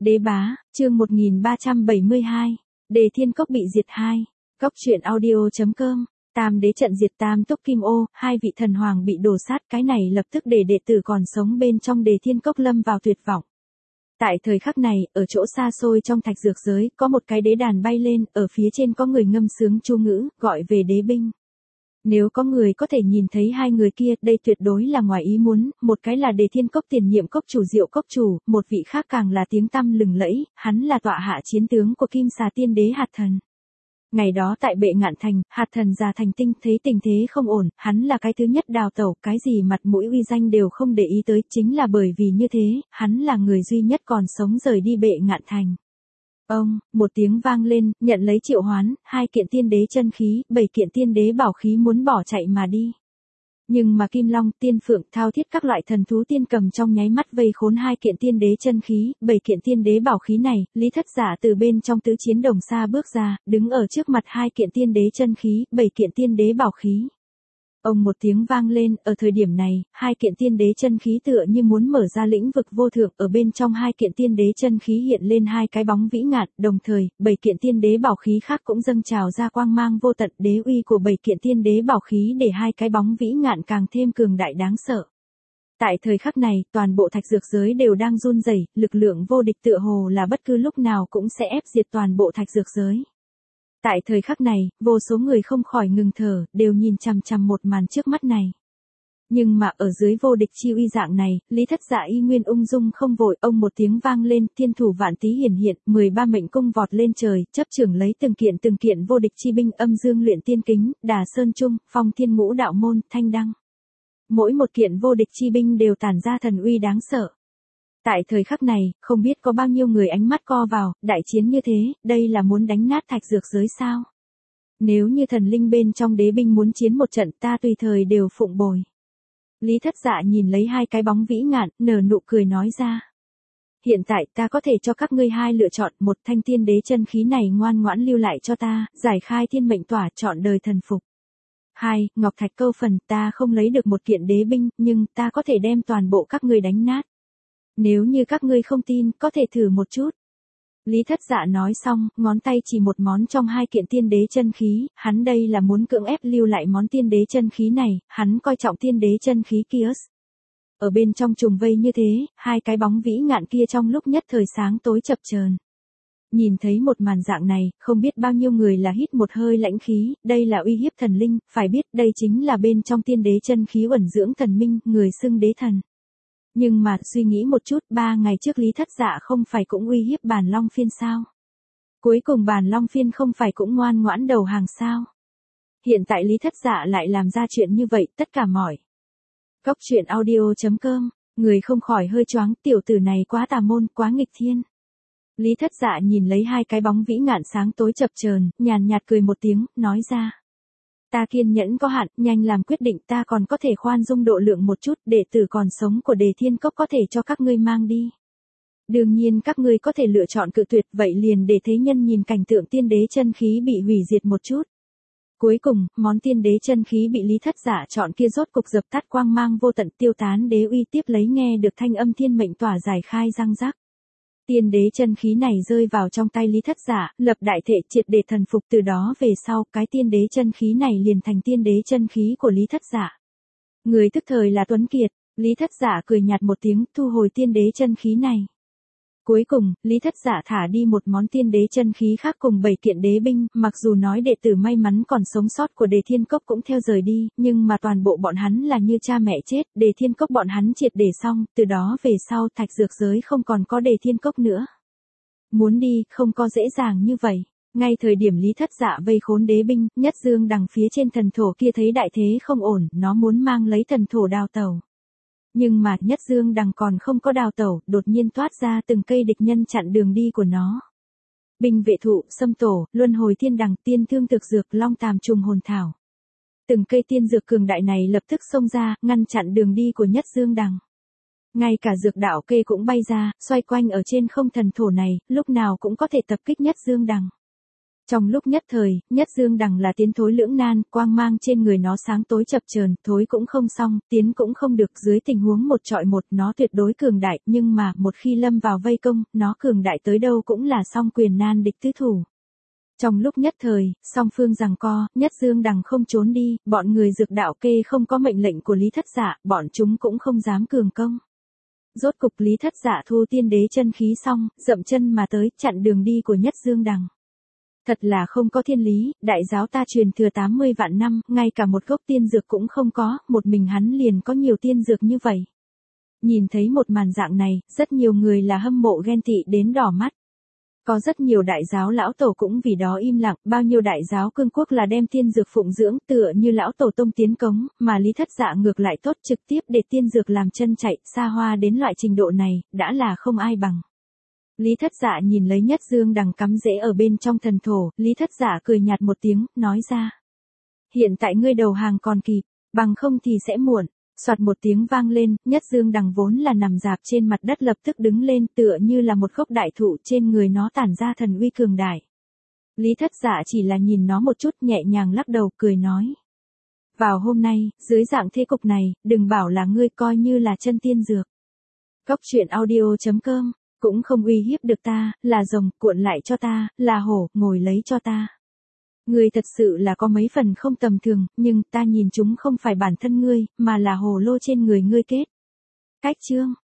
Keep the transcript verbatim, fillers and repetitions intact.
Đế bá, chương một nghìn ba trăm bảy mươi hai. Đề Thiên Cốc bị diệt hai. Cốc truyện audio.com. Tam đế trận diệt Tam Túc Kim Ô, hai vị thần hoàng bị đổ sát, cái này lập tức để đệ tử còn sống bên trong Đề Thiên Cốc lâm vào tuyệt vọng. Tại thời khắc này, ở chỗ xa xôi trong thạch dược giới, có một cái đế đàn bay lên, ở phía trên có người ngâm sướng chú ngữ, gọi về đế binh. Nếu có người có thể nhìn thấy hai người kia, đây tuyệt đối là ngoài ý muốn, một cái là Đề Thiên Cốc tiền nhiệm cốc chủ Diệu Cốc chủ, một vị khác càng là tiếng tăm lừng lẫy, hắn là tọa hạ chiến tướng của Kim Xà Tiên Đế Hạt Thần. Ngày đó tại Bệ Ngạn Thành, Hạt Thần già thành tinh, thấy tình thế không ổn, hắn là cái thứ nhất đào tẩu, cái gì mặt mũi uy danh đều không để ý tới, chính là bởi vì như thế, hắn là người duy nhất còn sống rời đi Bệ Ngạn Thành. Ông, một tiếng vang lên, nhận lấy triệu hoán, hai kiện tiên đế chân khí, bảy kiện tiên đế bảo khí muốn bỏ chạy mà đi. Nhưng mà Kim Long, Tiên Phượng, Thao Thiết các loại thần thú tiên cầm trong nháy mắt vây khốn hai kiện tiên đế chân khí, bảy kiện tiên đế bảo khí này, Lý Thất Giả từ bên trong tứ chiến đồng xa bước ra, đứng ở trước mặt hai kiện tiên đế chân khí, bảy kiện tiên đế bảo khí. Ông một tiếng vang lên, ở thời điểm này, hai kiện tiên đế chân khí tựa như muốn mở ra lĩnh vực vô thượng, ở bên trong hai kiện tiên đế chân khí hiện lên hai cái bóng vĩ ngạn, đồng thời, bảy kiện tiên đế bảo khí khác cũng dâng trào ra quang mang vô tận, đế uy của bảy kiện tiên đế bảo khí để hai cái bóng vĩ ngạn càng thêm cường đại đáng sợ. Tại thời khắc này, toàn bộ thạch dược giới đều đang run rẩy, lực lượng vô địch tựa hồ là bất cứ lúc nào cũng sẽ ép diệt toàn bộ thạch dược giới. Tại thời khắc này, vô số người không khỏi ngừng thở, đều nhìn chằm chằm một màn trước mắt này. Nhưng mà ở dưới vô địch chi uy dạng này, Lý Thất Dạ y nguyên ung dung không vội, ông một tiếng vang lên, thiên thủ vạn tý hiển hiện, mười ba mệnh cung vọt lên trời, chấp trưởng lấy từng kiện từng kiện vô địch chi binh, âm dương luyện tiên kính, đà sơn trung, phong thiên ngũ đạo môn, thanh đăng. Mỗi một kiện vô địch chi binh đều tản ra thần uy đáng sợ. Tại thời khắc này, không biết có bao nhiêu người ánh mắt co vào, đại chiến như thế, đây là muốn đánh nát thạch dược giới sao? Nếu như thần linh bên trong đế binh muốn chiến một trận, ta tùy thời đều phụng bồi. Lý Thất Dạ nhìn lấy hai cái bóng vĩ ngạn, nở nụ cười nói ra. Hiện tại ta có thể cho các ngươi hai lựa chọn, một thanh tiên đế chân khí này ngoan ngoãn lưu lại cho ta, giải khai thiên mệnh tỏa, chọn đời thần phục. Hai, Ngọc Thạch câu phần, ta không lấy được một kiện đế binh, nhưng ta có thể đem toàn bộ các ngươi đánh nát. Nếu như các ngươi không tin, có thể thử một chút. Lý Thất Dạ nói xong, ngón tay chỉ một món trong hai kiện tiên đế chân khí, hắn đây là muốn cưỡng ép lưu lại món tiên đế chân khí này, hắn coi trọng tiên đế chân khí kia. Ở bên trong trùng vây như thế, hai cái bóng vĩ ngạn kia trong lúc nhất thời sáng tối chập chờn. Nhìn thấy một màn dạng này, không biết bao nhiêu người là hít một hơi lãnh khí, đây là uy hiếp thần linh, phải biết đây chính là bên trong tiên đế chân khí uẩn dưỡng thần minh, người xưng đế thần. Nhưng mà, suy nghĩ một chút, ba ngày trước Lý Thất Dạ không phải cũng uy hiếp Bàn Long Phiên sao? Cuối cùng Bàn Long Phiên không phải cũng ngoan ngoãn đầu hàng sao? Hiện tại Lý Thất Dạ lại làm ra chuyện như vậy, tất cả mọi. Cốc truyện audio.com, người không khỏi hơi choáng, tiểu tử này quá tà môn, quá nghịch thiên. Lý Thất Dạ nhìn lấy hai cái bóng vĩ ngạn sáng tối chập chờn, nhàn nhạt cười một tiếng, nói ra. Ta kiên nhẫn có hạn, nhanh làm quyết định, ta còn có thể khoan dung độ lượng một chút, đệ tử còn sống của Đề Thiên Cốc có thể cho các ngươi mang đi. Đương nhiên các ngươi có thể lựa chọn cự tuyệt, vậy liền để thế nhân nhìn cảnh tượng tiên đế chân khí bị hủy diệt một chút. Cuối cùng, món tiên đế chân khí bị Lý Thất Dạ chọn kia rốt cục dập tắt quang mang vô tận, tiêu tán đế uy, tiếp lấy nghe được thanh âm thiên mệnh tỏa giải khai răng rắc. Tiên đế chân khí này rơi vào trong tay Lý Thất Giả, lập đại thể, triệt để thần phục, từ đó về sau, cái tiên đế chân khí này liền thành tiên đế chân khí của Lý Thất Giả. Người tức thời là Tuấn Kiệt, Lý Thất Giả cười nhạt một tiếng, thu hồi tiên đế chân khí này. Cuối cùng, Lý Thất Giả thả đi một món tiên đế chân khí khác cùng bảy kiện đế binh, mặc dù nói đệ tử may mắn còn sống sót của Đề Thiên Cốc cũng theo rời đi, nhưng mà toàn bộ bọn hắn là như cha mẹ chết, Đề Thiên Cốc bọn hắn triệt để xong, từ đó về sau thạch dược giới không còn có Đề Thiên Cốc nữa. Muốn đi, không có dễ dàng như vậy. Ngay thời điểm Lý Thất Dạ vây khốn đế binh, Nhất Dương đằng phía trên thần thổ kia thấy đại thế không ổn, nó muốn mang lấy thần thổ đào tẩu. Nhưng mà, Nhất Dương đằng còn không có đào tẩu, đột nhiên toát ra từng cây địch nhân chặn đường đi của nó. Binh vệ thụ, sâm tổ, luân hồi thiên đằng, tiên thương thực dược, long tàm trùng hồn thảo. Từng cây tiên dược cường đại này lập tức xông ra, ngăn chặn đường đi của Nhất Dương đằng. Ngay cả dược đạo kê cũng bay ra, xoay quanh ở trên không thần thổ này, lúc nào cũng có thể tập kích Nhất Dương đằng. Trong lúc nhất thời, Nhất Dương Đằng là tiến thối lưỡng nan, quang mang trên người nó sáng tối chập chờn, thối cũng không xong, tiến cũng không được, dưới tình huống một trọi một, nó tuyệt đối cường đại, nhưng mà, một khi lâm vào vây công, nó cường đại tới đâu cũng là song quyền nan địch tứ thủ. Trong lúc nhất thời, song phương giằng co, Nhất Dương Đằng không trốn đi, bọn người dược đạo kê không có mệnh lệnh của Lý Thất Dạ, bọn chúng cũng không dám cường công. Rốt cục Lý Thất Dạ thu tiên đế chân khí xong, dậm chân mà tới, chặn đường đi của Nhất Dương Đằng. Thật là không có thiên lý, đại giáo ta truyền thừa tám mươi vạn năm, ngay cả một gốc tiên dược cũng không có, một mình hắn liền có nhiều tiên dược như vậy. Nhìn thấy một màn dạng này, rất nhiều người là hâm mộ ghen tị đến đỏ mắt. Có rất nhiều đại giáo lão tổ cũng vì đó im lặng, bao nhiêu đại giáo cương quốc là đem tiên dược phụng dưỡng tựa như lão tổ tông tiến cống, mà Lý Thất Dạ ngược lại tốt trực tiếp để tiên dược làm chân chạy, xa hoa đến loại trình độ này, đã là không ai bằng. Lý Thất Dạ nhìn lấy Nhất Dương Đằng cắm rễ ở bên trong thần thổ, Lý Thất Dạ cười nhạt một tiếng, nói ra. Hiện tại ngươi đầu hàng còn kịp, bằng không thì sẽ muộn. Soạt một tiếng vang lên, Nhất Dương Đằng vốn là nằm dạp trên mặt đất lập tức đứng lên tựa như là một gốc đại thụ trên người nó tản ra thần uy cường đại. Lý Thất Dạ chỉ là nhìn nó một chút nhẹ nhàng lắc đầu cười nói. Vào hôm nay, dưới dạng thế cục này, đừng bảo là ngươi coi như là chân tiên dược. Cốc truyện audio chấm com, cũng không uy hiếp được ta, là rồng, cuộn lại cho ta, là hổ, ngồi lấy cho ta. Ngươi thật sự là có mấy phần không tầm thường, nhưng ta nhìn chúng không phải bản thân ngươi, mà là hồ lô trên người ngươi kết. Cách chương